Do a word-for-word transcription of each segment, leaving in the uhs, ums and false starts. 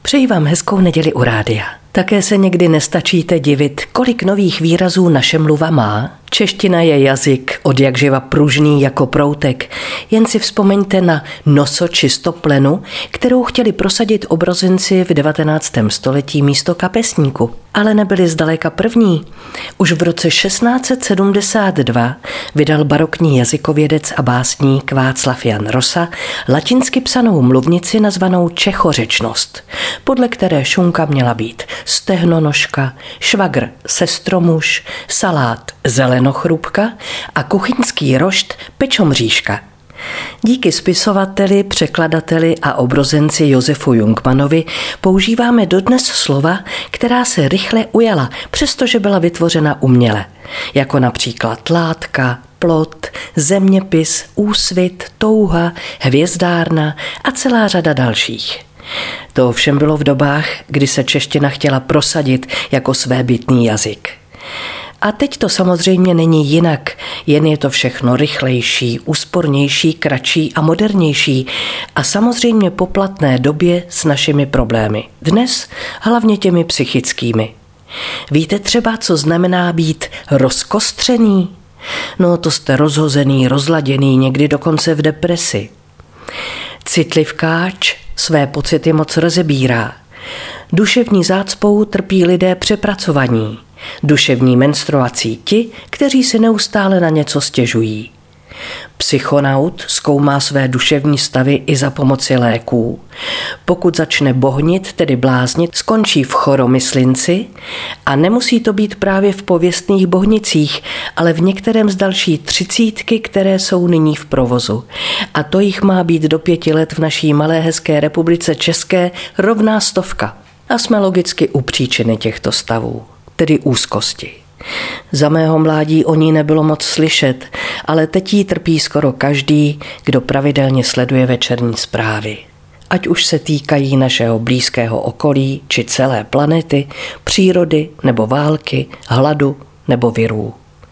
Přeji vám hezkou neděli u rádia. Také se někdy nestačíte divit, kolik nových výrazů naše mluva má. Čeština je jazyk odjakživa pružný jako proutek. Jen si vzpomeňte na noso či stoplenu, kterou chtěli prosadit obrozenci v devatenáctém století místo kapesníku. Ale nebyli zdaleka první. Už v roce šestnáct set sedmdesát dva vydal barokní jazykovědec a básník Václav Jan Rosa latinsky psanou mluvnici nazvanou Čechořečnost, podle které šunka měla být stehnonožka, švagr sestromuž, salát zelenochrupka a kuchyňský rošt pečomříška. Díky spisovateli, překladateli a obrozenci Josefu Jungmannovi používáme dodnes slova, která se rychle ujala, přestože byla vytvořena uměle, jako například látka, plot, zeměpis, úsvit, touha, hvězdárna a celá řada dalších. To ovšem bylo v dobách, kdy se čeština chtěla prosadit jako svébytný jazyk. A teď to samozřejmě není jinak, jen je to všechno rychlejší, úspornější, kratší a modernější a samozřejmě po platné době s našimi problémy. Dnes hlavně těmi psychickými. Víte třeba, co znamená být rozkostřený? No to jste rozhozený, rozladěný, někdy dokonce v depresi. Citlivkáč své pocity moc rozebírá. Duševní zácpou trpí lidé přepracovaní. Duševní menstruací ti, kteří si neustále na něco stěžují. Psychonaut zkoumá své duševní stavy i za pomoci léků. Pokud začne bohnit, tedy bláznit, skončí v choromyslinci a nemusí to být právě v pověstných bohnicích, ale v některém z další třicítky, které jsou nyní v provozu. A to jich má být do pěti let v naší malé hezké republice České rovná stovka. A jsme logicky u příčiny těchto stavů, tedy úzkosti. Za mého mládí o ní nebylo moc slyšet, ale teď jí trpí skoro každý, kdo pravidelně sleduje večerní zprávy. Ať už se týkají našeho blízkého okolí, či celé planety, přírody nebo války, hladu nebo virů.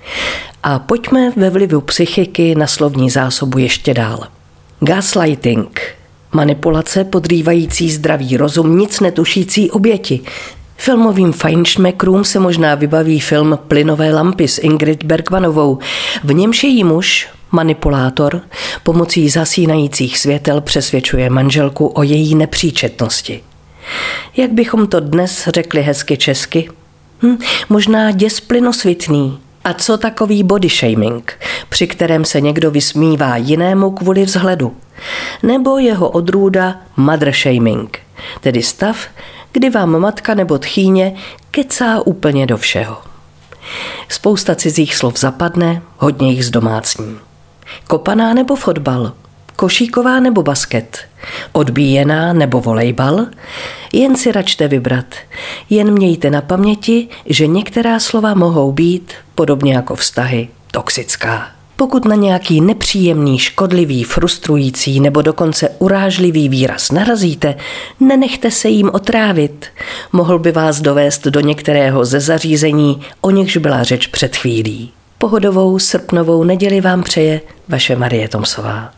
A pojďme ve vlivu psychiky na slovní zásobu ještě dál. Gaslighting, manipulace podrývající zdravý rozum nic netušící oběti. Filmovým fajnšmekrům se možná vybaví film Plynové lampy s Ingrid Bergmanovou. V němž její muž, manipulátor, pomocí zasínajících světel přesvědčuje manželku o její nepříčetnosti. Jak bychom to dnes řekli hezky česky? Hm, možná děs plynosvitný. A co takový body shaming, při kterém se někdo vysmívá jinému kvůli vzhledu? Nebo jeho odrůda mother shaming, tedy stav, kdy vám matka nebo tchýně kecá úplně do všeho. Spousta cizích slov zapadne, hodně jich zdomácní. Kopaná nebo fotbal, košíková nebo basket, odbíjená nebo volejbal, jen si račte vybrat. Jen mějte na paměti, že některá slova mohou být, podobně jako vztahy, toxická. Pokud na nějaký nepříjemný, škodlivý, frustrující nebo dokonce urážlivý výraz narazíte, nenechte se jím otrávit. Mohl by vás dovést do některého ze zařízení, o nichž byla řeč před chvílí. Pohodovou srpnovou neděli vám přeje vaše Marie Tomsová.